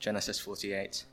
Genesis 48.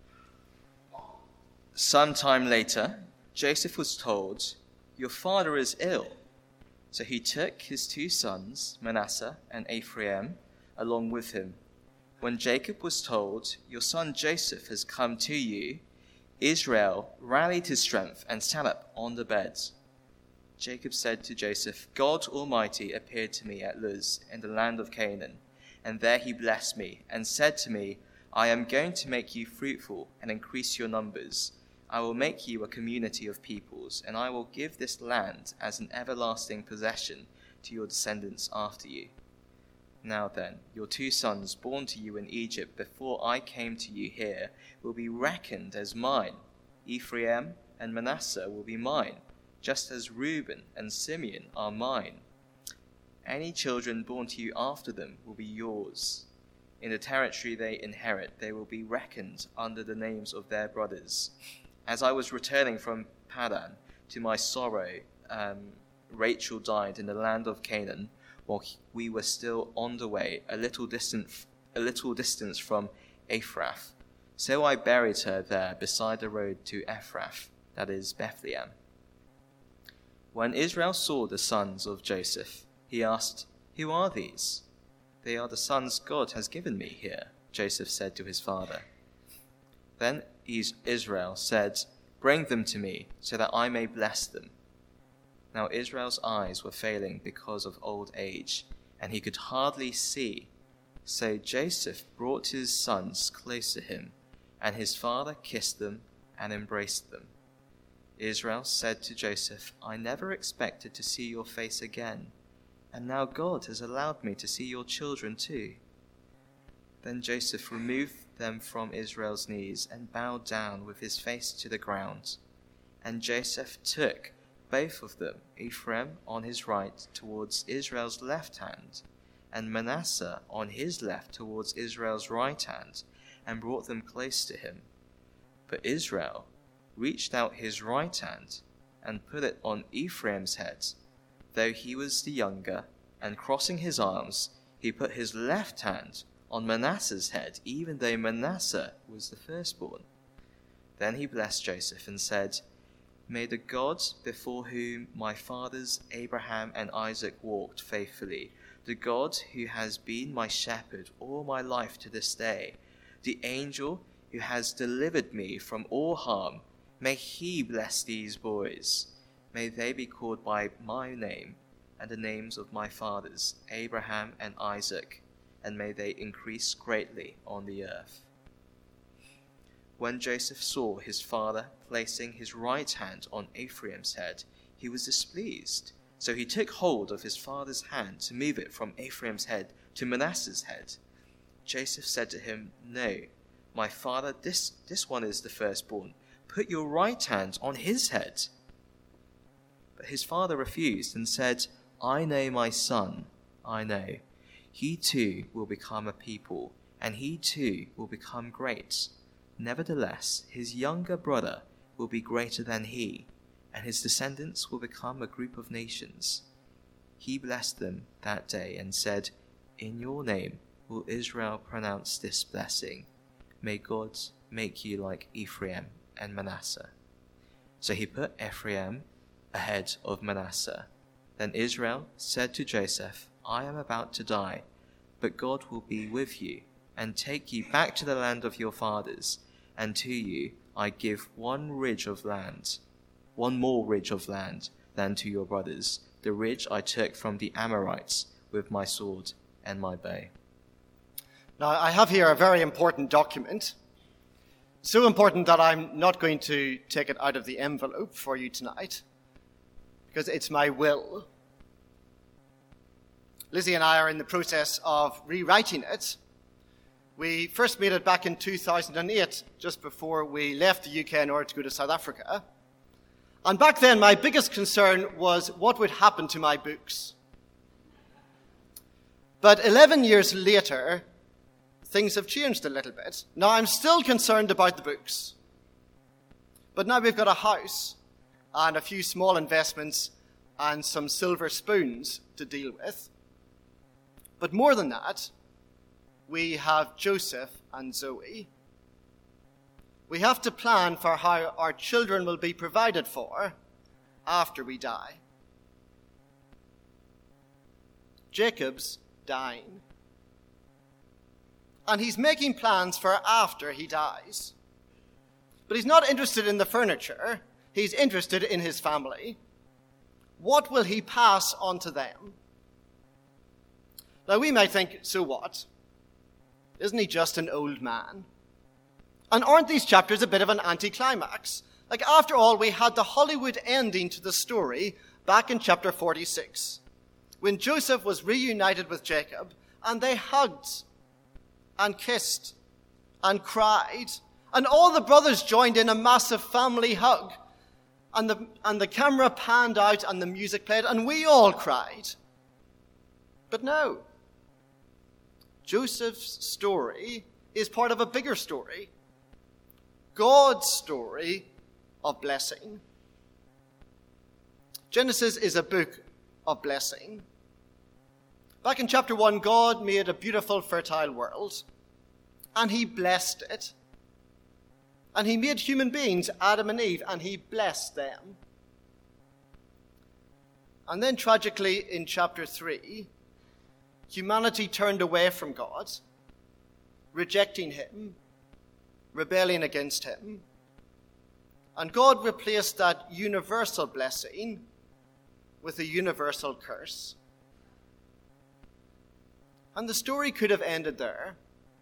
Sometime later, Joseph was told, "Your father is ill." So he took his 2 sons, Manasseh and Ephraim, along with him. When Jacob was told, "Your son Joseph has come to you," Israel rallied his strength and sat up on the bed. Jacob said to Joseph, "God Almighty appeared to me at Luz in the land of Canaan, and there he blessed me and said to me, 'I am going to make you fruitful and increase your numbers. I will make you a community of peoples, and I will give this land as an everlasting possession to your descendants after you.' Now then, your 2 sons born to you in Egypt before I came to you here will be reckoned as mine. Ephraim and Manasseh will be mine, just as Reuben and Simeon are mine. Any children born to you after them will be yours. In the territory they inherit, they will be reckoned under the names of their brothers. As I was returning from Padan, to my sorrow, Rachel died in the land of Canaan, while we were still on the way, a little distance from Ephrath. So I buried her there beside the road to Ephrath, that is Bethlehem." When Israel saw the sons of Joseph, he asked, "Who are these?" "They are the sons God has given me here," Joseph said to his father. Then Israel said, "Bring them to me, so that I may bless them." Now Israel's eyes were failing because of old age, and he could hardly see. So Joseph brought his sons close to him, and his father kissed them and embraced them. Israel said to Joseph, "I never expected to see your face again, and now God has allowed me to see your children too." Then Joseph removed them from Israel's knees and bowed down with his face to the ground. And Joseph took both of them, Ephraim on his right towards Israel's left hand, and Manasseh on his left towards Israel's right hand, and brought them close to him. But Israel reached out his right hand and put it on Ephraim's head, though he was the younger, and crossing his arms, he put his left hand on Manasseh's head, even though Manasseh was the firstborn. Then he blessed Joseph and said, "May the God before whom my fathers Abraham and Isaac walked faithfully, the God who has been my shepherd all my life to this day, the angel who has delivered me from all harm, may he bless these boys. May they be called by my name and the names of my fathers Abraham and Isaac, and may they increase greatly on the earth." When Joseph saw his father placing his right hand on Ephraim's head, he was displeased. So he took hold of his father's hand to move it from Ephraim's head to Manasseh's head. Joseph said to him, "No, my father, this one is the firstborn. Put your right hand on his head." But his father refused and said, "I know my son, I know. He too will become a people, and he too will become great. Nevertheless, his younger brother will be greater than he, and his descendants will become a group of nations." He blessed them that day and said, "In your name will Israel pronounce this blessing. May God make you like Ephraim and Manasseh." So he put Ephraim ahead of Manasseh. Then Israel said to Joseph, "I am about to die, but God will be with you and take you back to the land of your fathers, and to you I give one more ridge of land than to your brothers, the ridge I took from the Amorites with my sword and my bow." Now, I have here a very important document, so important that I'm not going to take it out of the envelope for you tonight, because it's my will. Lizzie and I are in the process of rewriting it. We first made it back in 2008, just before we left the UK in order to go to South Africa. And back then, my biggest concern was what would happen to my books. But 11 years later, things have changed a little bit. Now, I'm still concerned about the books. But now we've got a house and a few small investments and some silver spoons to deal with. But more than that, we have Joseph and Zoe. We have to plan for how our children will be provided for after we die. Jacob's dying. And he's making plans for after he dies. But he's not interested in the furniture. He's interested in his family. What will he pass on to them? Now we might think, so what? Isn't he just an old man? And aren't these chapters a bit of an anticlimax? Like, after all, we had the Hollywood ending to the story back in chapter 46, when Joseph was reunited with Jacob, and they hugged and kissed and cried, and all the brothers joined in a massive family hug, and the camera panned out and the music played, and we all cried. But no. Joseph's story is part of a bigger story. God's story of blessing. Genesis is a book of blessing. Back in chapter 1, God made a beautiful, fertile world, and he blessed it. And he made human beings, Adam and Eve, and he blessed them. And then tragically in chapter 3, humanity turned away from God, rejecting him, rebelling against him. And God replaced that universal blessing with a universal curse. And the story could have ended there.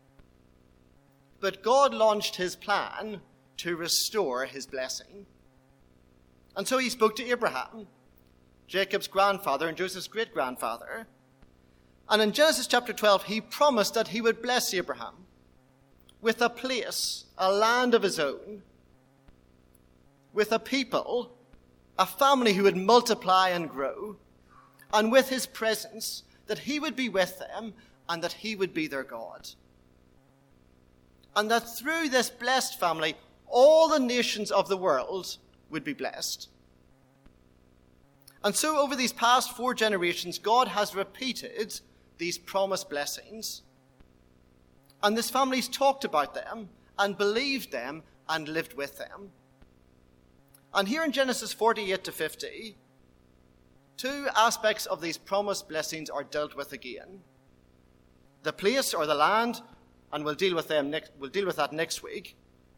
But God launched his plan to restore his blessing. And so he spoke to Abraham, Jacob's grandfather and Joseph's great-grandfather. And in Genesis chapter 12, he promised that he would bless Abraham with a place, a land of his own, with a people, a family who would multiply and grow, and with his presence, that he would be with them and that he would be their God. And that through this blessed family, all the nations of the world would be blessed. And so over these past 4 generations, God has repeated these promised blessings. And this family's talked about them and believed them and lived with them. And here in Genesis 48 to 50, 2 aspects of these promised blessings are dealt with again. The place or the land, and we'll deal with that next week.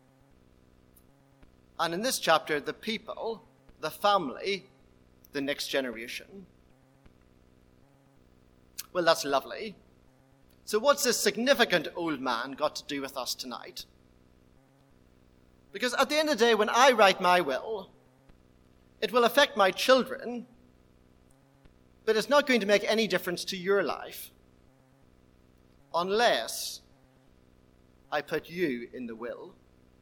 And in this chapter, the people, the family, the next generation. Well, that's lovely. So what's this significant old man got to do with us tonight? Because at the end of the day, when I write my will, it will affect my children, but it's not going to make any difference to your life unless I put you in the will.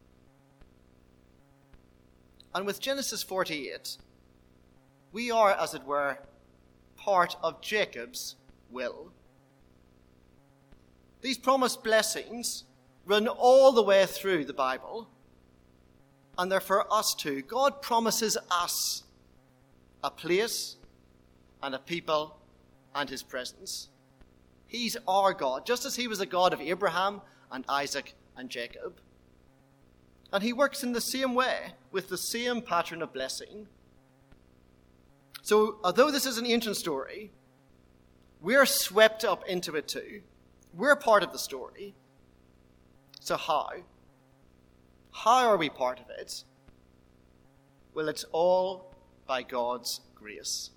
And with Genesis 48, we are, as it were, part of Jacob's will. These promised blessings run all the way through the Bible, and they're for us too. God promises us a place and a people and his presence. He's our God, just as he was the God of Abraham and Isaac and Jacob. And he works in the same way, with the same pattern of blessing. So, although this is an ancient story, we're swept up into it too. We're part of the story. So how? How are we part of it? Well, it's all by God's grace.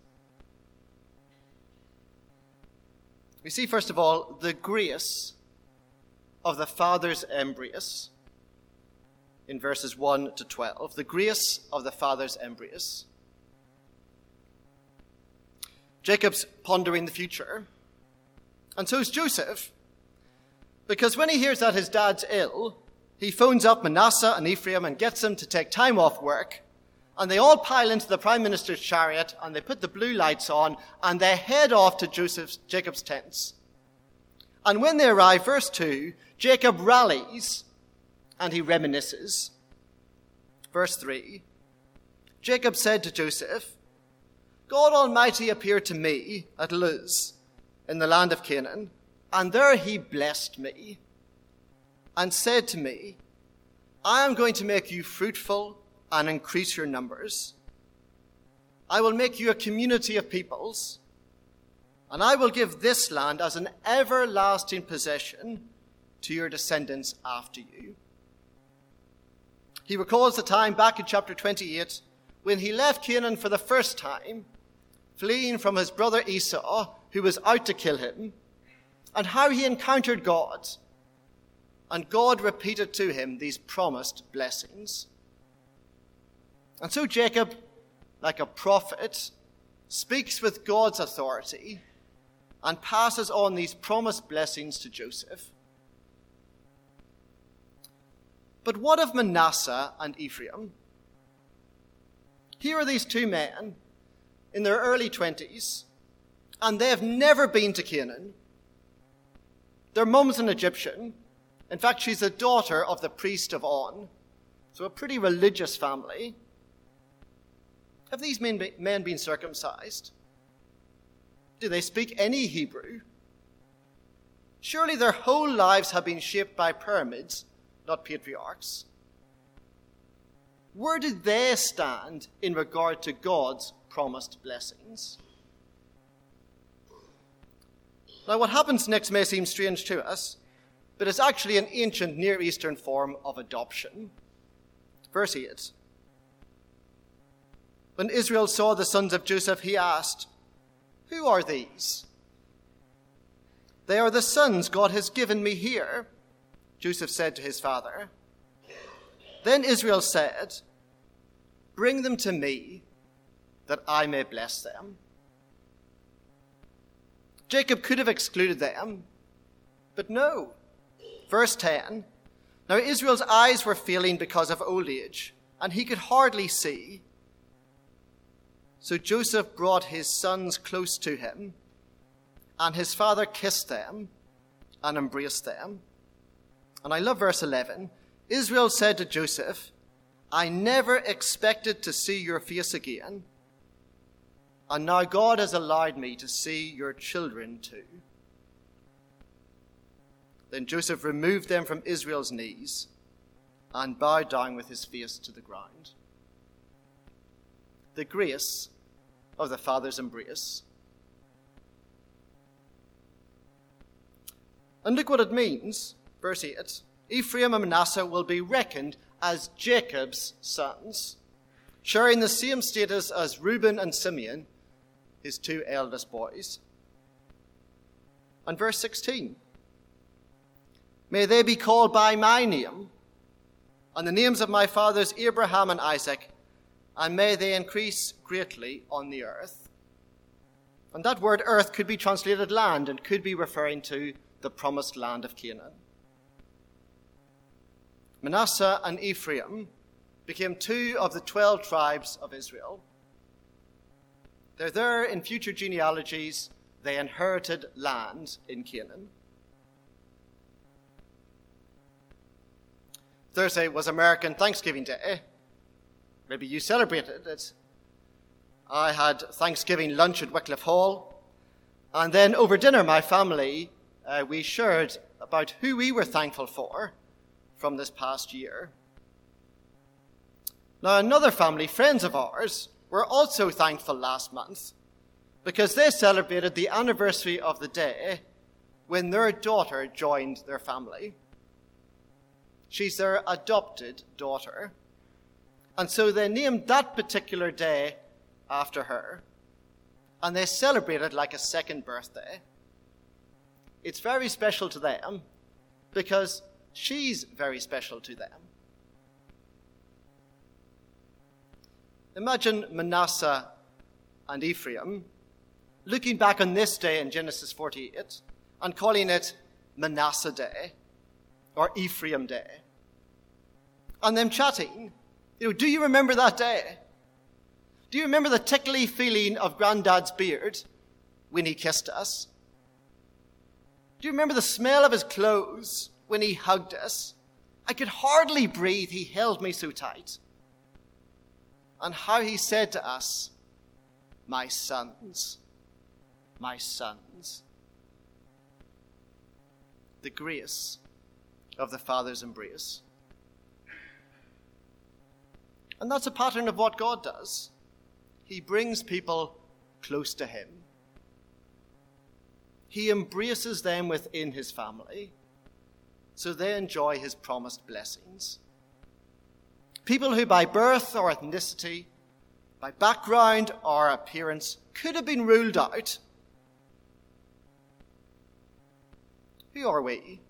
We see, first of all, the grace of the Father's embrace in verses 1 to 12. The grace of the Father's embrace. Jacob's pondering the future, and so is Joseph, because when he hears that his dad's ill, he phones up Manasseh and Ephraim and gets them to take time off work, and they all pile into the prime minister's chariot, and they put the blue lights on, and they head off to Jacob's tents. And when they arrive, verse 2, Jacob rallies, and he reminisces. Verse 3, Jacob said to Joseph, God Almighty appeared to me at Luz in the land of Canaan, and there he blessed me. and said to me, I am going to make you fruitful and increase your numbers. I will make you a community of peoples, and I will give this land as an everlasting possession to your descendants after you. He recalls the time back in chapter 28 when he left Canaan for the first time, fleeing from his brother Esau, who was out to kill him, and how he encountered God. And God repeated to him these promised blessings. And so Jacob, like a prophet, speaks with God's authority and passes on these promised blessings to Joseph. But what of Manasseh and Ephraim? Here are these two men in their early 20s, and they have never been to Canaan. Their mum's an Egyptian. In fact, she's the daughter of the priest of On, so a pretty religious family. Have these men been circumcised? Do they speak any Hebrew? Surely their whole lives have been shaped by pyramids, not patriarchs. Where did they stand in regard to God's promised blessings? Now, what happens next may seem strange to us, but it's actually an ancient Near Eastern form of adoption. Verse 8. When Israel saw the sons of Joseph, he asked, Who are these? They are the sons God has given me here, Joseph said to his father. Then Israel said, Bring them to me, that I may bless them. Jacob could have excluded them, but no. Verse 10, Now Israel's eyes were failing because of old age, and he could hardly see. So Joseph brought his sons close to him, and his father kissed them and embraced them. And I love verse 11. Israel said to Joseph, I never expected to see your face again, and now God has allowed me to see your children too. Then Joseph removed them from Israel's knees and bowed down with his face to the ground. The grace of the Father's embrace. And look what it means, verse 8. Ephraim and Manasseh will be reckoned as Jacob's sons, sharing the same status as Reuben and Simeon, his two eldest boys. And verse 16. May they be called by my name, and the names of my fathers Abraham and Isaac, and may they increase greatly on the earth. And that word earth could be translated land and could be referring to the promised land of Canaan. Manasseh and Ephraim became two of the 12 tribes of Israel. They're there in future genealogies. They inherited land in Canaan. Thursday was American Thanksgiving Day. Maybe you celebrated it. I had Thanksgiving lunch at Wycliffe Hall. And then over dinner, my family, we shared about who we were thankful for from this past year. Now, another family, friends of ours, were also thankful last month because they celebrated the anniversary of the day when their daughter joined their family. She's their adopted daughter. And so they named that particular day after her. And they celebrated like a second birthday. It's very special to them because she's very special to them. Imagine Manasseh and Ephraim looking back on this day in Genesis 48 and calling it Manasseh Day or Ephraim Day. And them chatting, do you remember that day? Do you remember the tickly feeling of Granddad's beard when he kissed us? Do you remember the smell of his clothes when he hugged us? I could hardly breathe, he held me so tight. And how he said to us, my sons, my sons. The grace of the Father's embrace. And that's a pattern of what God does. He brings people close to him. He embraces them within his family, so they enjoy his promised blessings. People who by birth or ethnicity, by background or appearance, could have been ruled out. Who are we?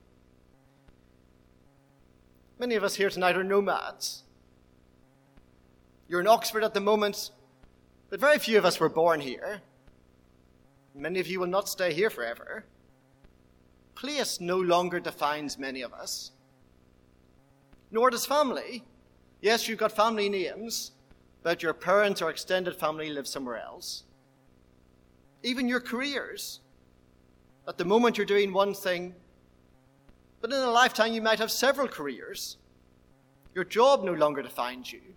Many of us here tonight are nomads. You're in Oxford at the moment, but very few of us were born here. Many of you will not stay here forever. Place no longer defines many of us. Nor does family. Yes, you've got family names, but your parents or extended family live somewhere else. Even your careers. At the moment you're doing one thing, but in a lifetime you might have several careers. Your job no longer defines you.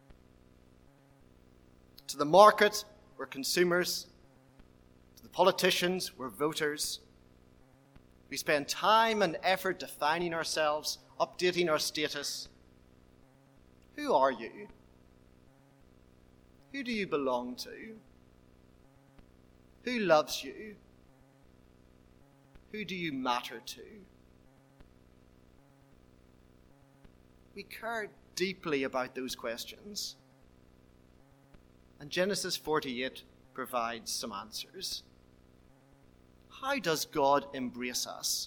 To the market, we're consumers. To the politicians, we're voters. We spend time and effort defining ourselves, updating our status. Who are you? Who do you belong to? Who loves you? Who do you matter to? We care deeply about those questions. And Genesis 48 provides some answers. How does God embrace us?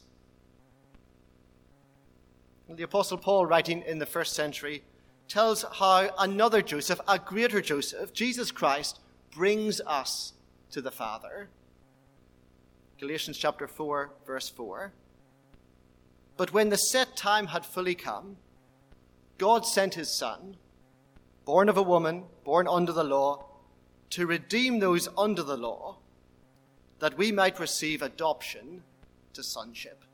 And the Apostle Paul, writing in the first century, tells how another Joseph, a greater Joseph, Jesus Christ, brings us to the Father. Galatians chapter 4, verse 4. But when the set time had fully come, God sent his Son, born of a woman, born under the law, to redeem those under the law, that we might receive adoption to sonship.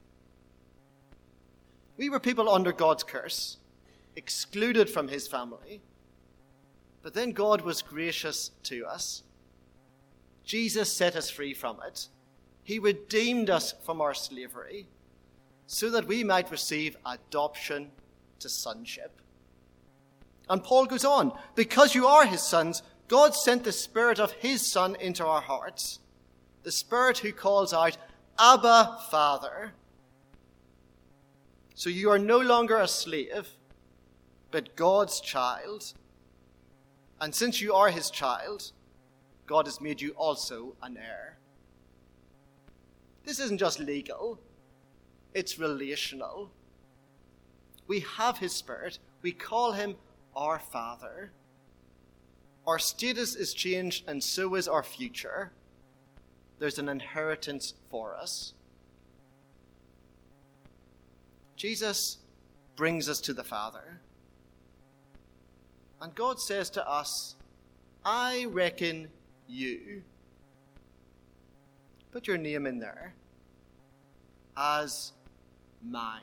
We were people under God's curse, excluded from his family. But then God was gracious to us. Jesus set us free from it. He redeemed us from our slavery so that we might receive adoption to sonship. And Paul goes on, because you are his sons, God sent the Spirit of his Son into our hearts, the Spirit who calls out, Abba, Father. So you are no longer a slave, but God's child. And since you are his child, God has made you also an heir. This isn't just legal, it's relational. We have his Spirit. We call him our Father. Our status is changed, and so is our future. There's an inheritance for us. Jesus brings us to the Father. And God says to us, I reckon you. Put your name in there. As mine.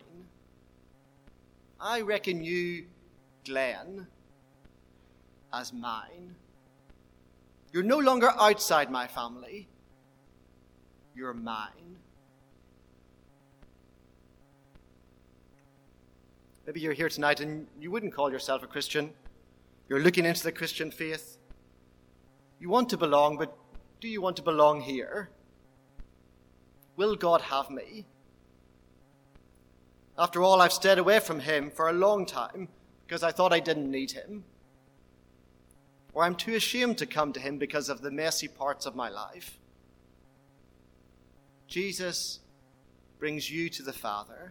I reckon you, Glenn, as mine. You're no longer outside my family. You're mine. Maybe you're here tonight and you wouldn't call yourself a Christian. You're looking into the Christian faith. You want to belong, but do you want to belong here? Will God have me? After all, I've stayed away from him for a long time because I thought I didn't need him. Or I'm too ashamed to come to him because of the messy parts of my life. Jesus brings you to the Father.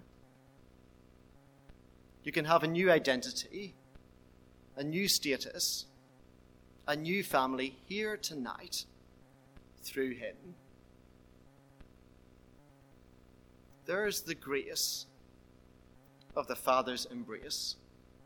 You can have a new identity, a new status, a new family here tonight through him. There's the grace of the Father's embrace.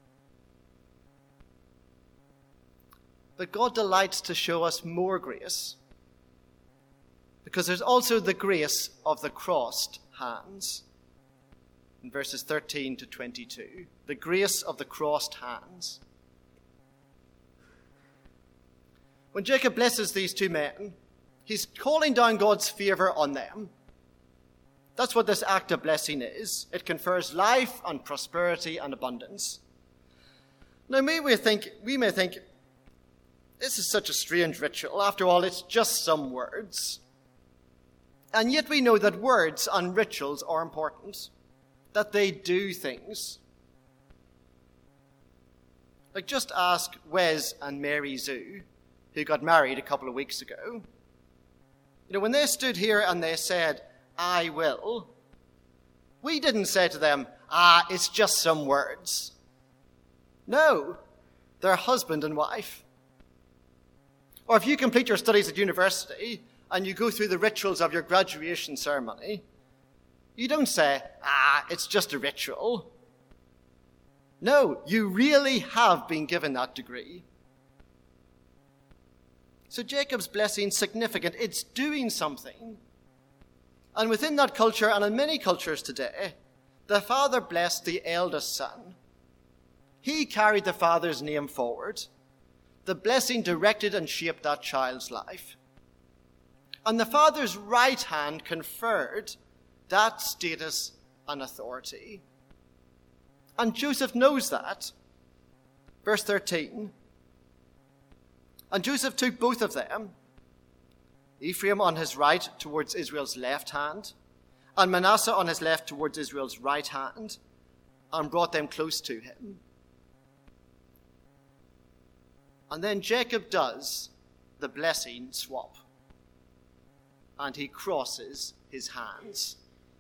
But God delights to show us more grace, because there's also the grace of the crossed hands. In verses 13 to 22, the grace of the crossed hands. When Jacob blesses these two men, he's calling down God's favor on them. That's what this act of blessing is. It confers life and prosperity and abundance. Now, we may think, this is such a strange ritual. After all, it's just some words. And yet we know that words and rituals are important, that they do things. Like, just ask Wes and Mary Zoo, who got married a couple of weeks ago. When they stood here and they said, "I will," we didn't say to them, it's just some words. No, they're husband and wife. Or if you complete your studies at university and you go through the rituals of your graduation ceremony, you don't say, it's just a ritual. No, you really have been given that degree. So Jacob's blessing is significant. It's doing something. And within that culture, and in many cultures today, the father blessed the eldest son. He carried the father's name forward. The blessing directed and shaped that child's life. And the father's right hand conferred that status and authority. And Joseph knows that. Verse 13. And Joseph took both of them, Ephraim on his right towards Israel's left hand, and Manasseh on his left towards Israel's right hand, and brought them close to him. And then Jacob does the blessing swap, and he crosses his hands.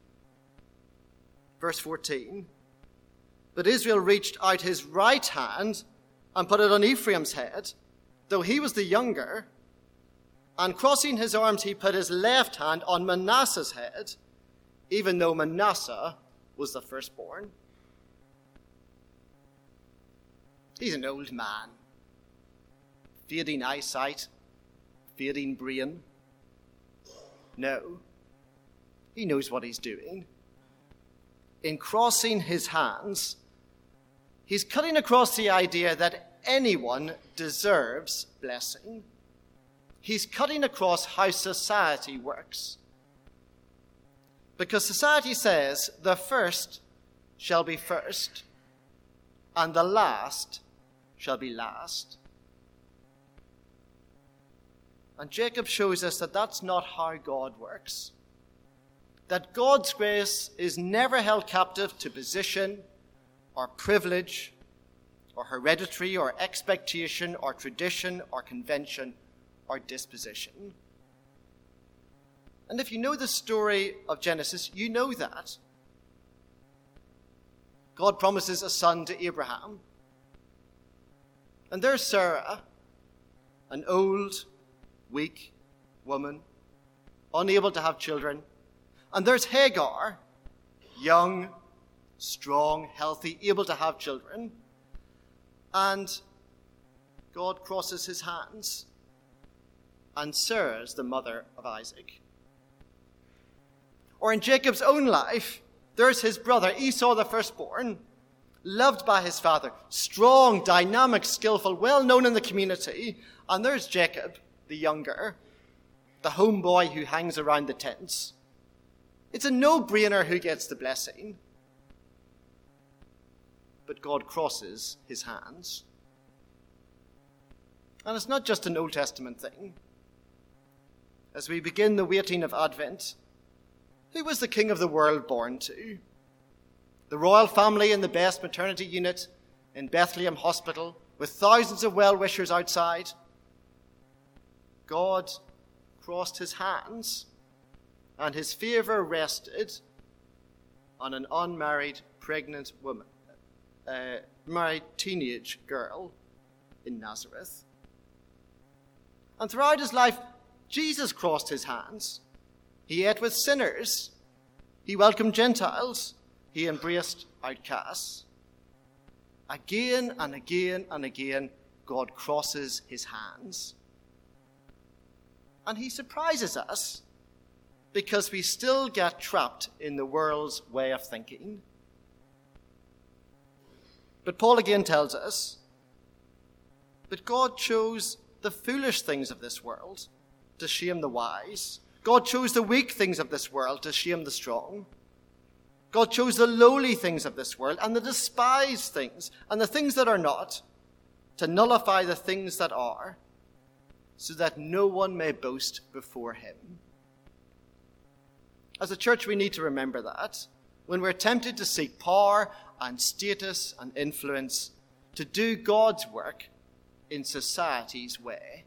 Verse 14. But Israel reached out his right hand and put it on Ephraim's head, though he was the younger, and crossing his arms he put his left hand on Manasseh's head, even though Manasseh was the firstborn. He's an old man, fading eyesight, fading brain. No, he knows what he's doing. In crossing his hands, he's cutting across the idea that anyone deserves blessing. He's cutting across how society works. Because society says the first shall be first, and the last shall be last. And Jacob shows us that that's not how God works. That God's grace is never held captive to position or privilege or hereditary or expectation or tradition or convention or disposition. And if you know the story of Genesis, you know that. God promises a son to Abraham. And there's Sarah, an old, weak woman, unable to have children. And there's Hagar, young, strong, healthy, able to have children. And God crosses his hands. And Sarah's the mother of Isaac. Or in Jacob's own life, there's his brother, Esau the firstborn, loved by his father, strong, dynamic, skillful, well known in the community. And there's Jacob, the younger, the homeboy who hangs around the tents. It's a no-brainer who gets the blessing. But God crosses his hands. And it's not just an Old Testament thing. As we begin the waiting of Advent, who was the king of the world born to? The royal family in the best maternity unit in Bethlehem Hospital, with thousands of well-wishers outside. God crossed his hands, and his favor rested on an unmarried, pregnant woman, married teenage girl in Nazareth. And throughout his life, Jesus crossed his hands. He ate with sinners. He welcomed Gentiles. He embraced outcasts. Again and again and again, God crosses his hands. And he surprises us because we still get trapped in the world's way of thinking. But Paul again tells us that God chose the foolish things of this world to shame the wise. God chose the weak things of this world to shame the strong. God chose the lowly things of this world and the despised things and the things that are not to nullify the things that are, so that no one may boast before him. As a church, we need to remember that when we're tempted to seek power and status and influence to do God's work in society's way.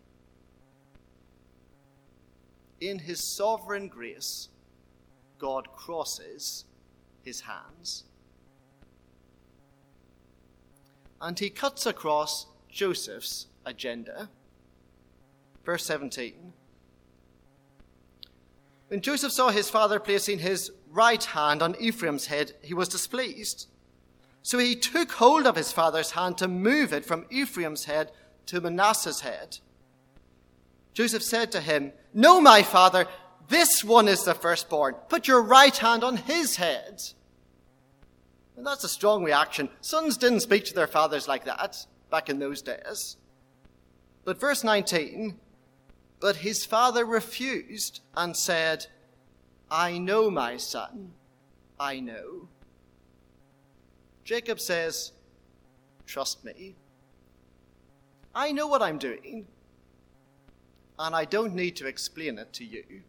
In his sovereign grace, God crosses his hands. And he cuts across Joseph's agenda. Verse 17. When Joseph saw his father placing his right hand on Ephraim's head, he was displeased. So he took hold of his father's hand to move it from Ephraim's head to Manasseh's head. Joseph said to him, "No, my father, this one is the firstborn. Put your right hand on his head." And that's a strong reaction. Sons didn't speak to their fathers like that back in those days. But verse 19, but his father refused and said, "I know, my son, I know." Jacob says, "Trust me. I know what I'm doing, and I don't need to explain it to you."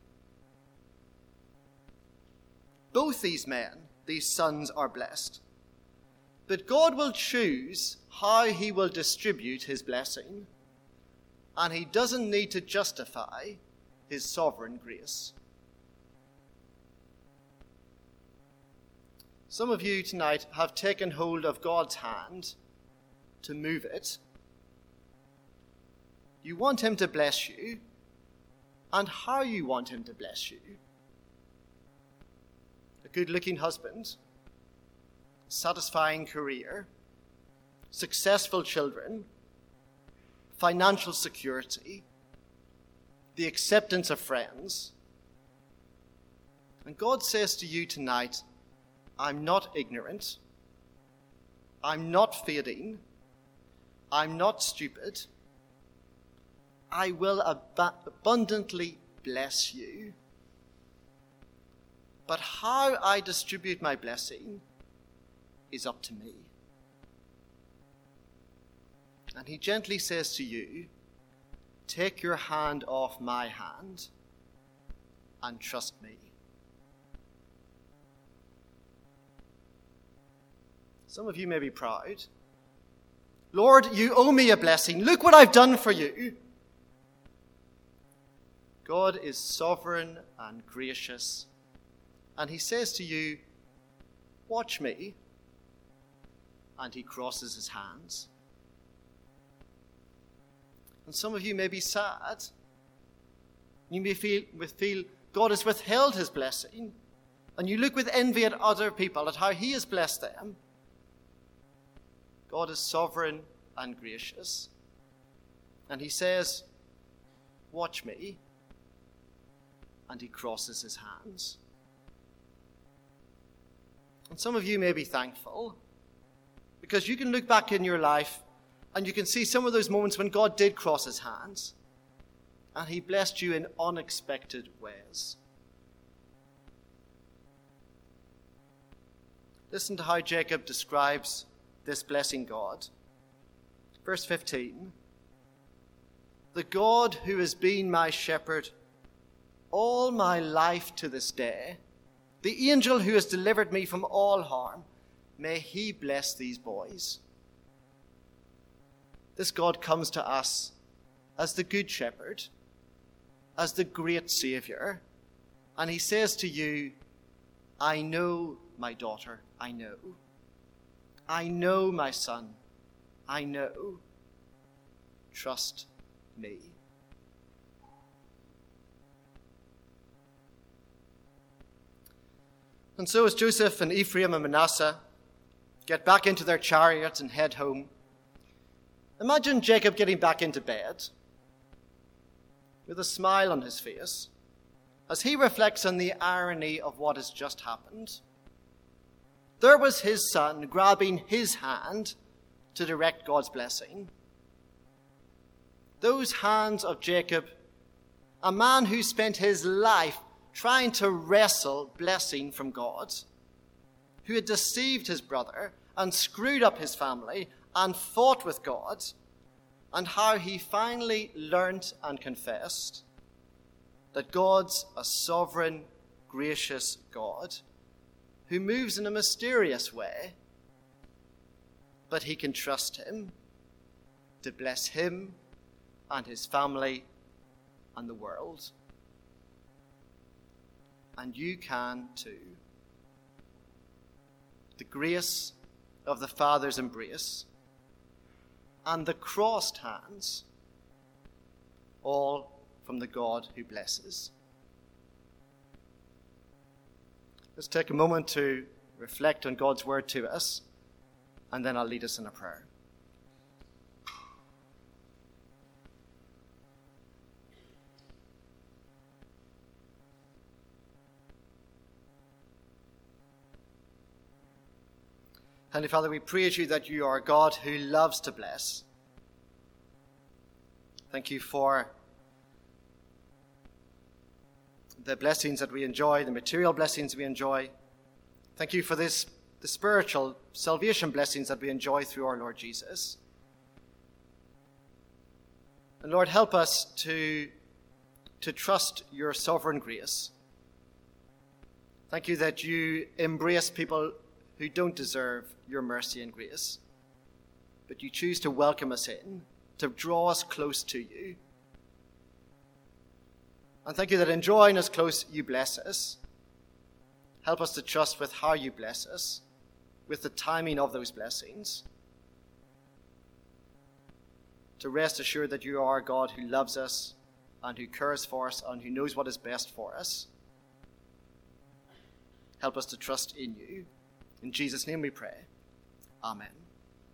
Both these men, these sons, are blessed. But God will choose how he will distribute his blessing, and he doesn't need to justify his sovereign grace. Some of you tonight have taken hold of God's hand to move it. You want him to bless you, and how you want him to bless you. A good-looking husband, satisfying career, successful children, financial security, the acceptance of friends. And God says to you tonight, I'm not ignorant, I'm not fading, I'm not stupid. I will abundantly bless you. But how I distribute my blessing is up to me. And he gently says to you, take your hand off my hand and trust me. Some of you may be proud. Lord, you owe me a blessing. Look what I've done for you. God is sovereign and gracious. And he says to you, watch me. And he crosses his hands. And some of you may be sad. You may feel God has withheld his blessing. And you look with envy at other people, at how he has blessed them. God is sovereign and gracious. And he says, watch me. And he crosses his hands. And some of you may be thankful, because you can look back in your life and you can see some of those moments when God did cross his hands and he blessed you in unexpected ways. Listen to how Jacob describes this blessing God. Verse 15. The God who has been my shepherd all my life to this day, the angel who has delivered me from all harm, may he bless these boys. This God comes to us as the good shepherd, as the great Savior, and he says to you, I know, my daughter, I know. I know, my son, I know. Trust me. And so as Joseph and Ephraim and Manasseh get back into their chariots and head home, imagine Jacob getting back into bed with a smile on his face as he reflects on the irony of what has just happened. There was his son grabbing his hand to direct God's blessing. Those hands of Jacob a man who spent his life trying to wrestle blessing from God, who had deceived his brother and screwed up his family and fought with God, and how he finally learnt and confessed that God's a sovereign, gracious God who moves in a mysterious way, but he can trust him to bless him and his family and the world. And you can too. The grace of the Father's embrace and the crossed hands, all from the God who blesses. Let's take a moment to reflect on God's word to us, and then I'll lead us in a prayer. Heavenly Father, we praise you that you are a God who loves to bless. Thank you for the blessings that we enjoy, the material blessings we enjoy. Thank you for the spiritual salvation blessings that we enjoy through our Lord Jesus. And Lord, help us to trust your sovereign grace. Thank you that you embrace people who don't deserve your mercy and grace, but you choose to welcome us in, to draw us close to you. And thank you that in drawing us close, you bless us. Help us to trust with how you bless us, with the timing of those blessings, to rest assured that you are a God who loves us and who cares for us and who knows what is best for us. Help us to trust in you. In Jesus' name we pray. Amen.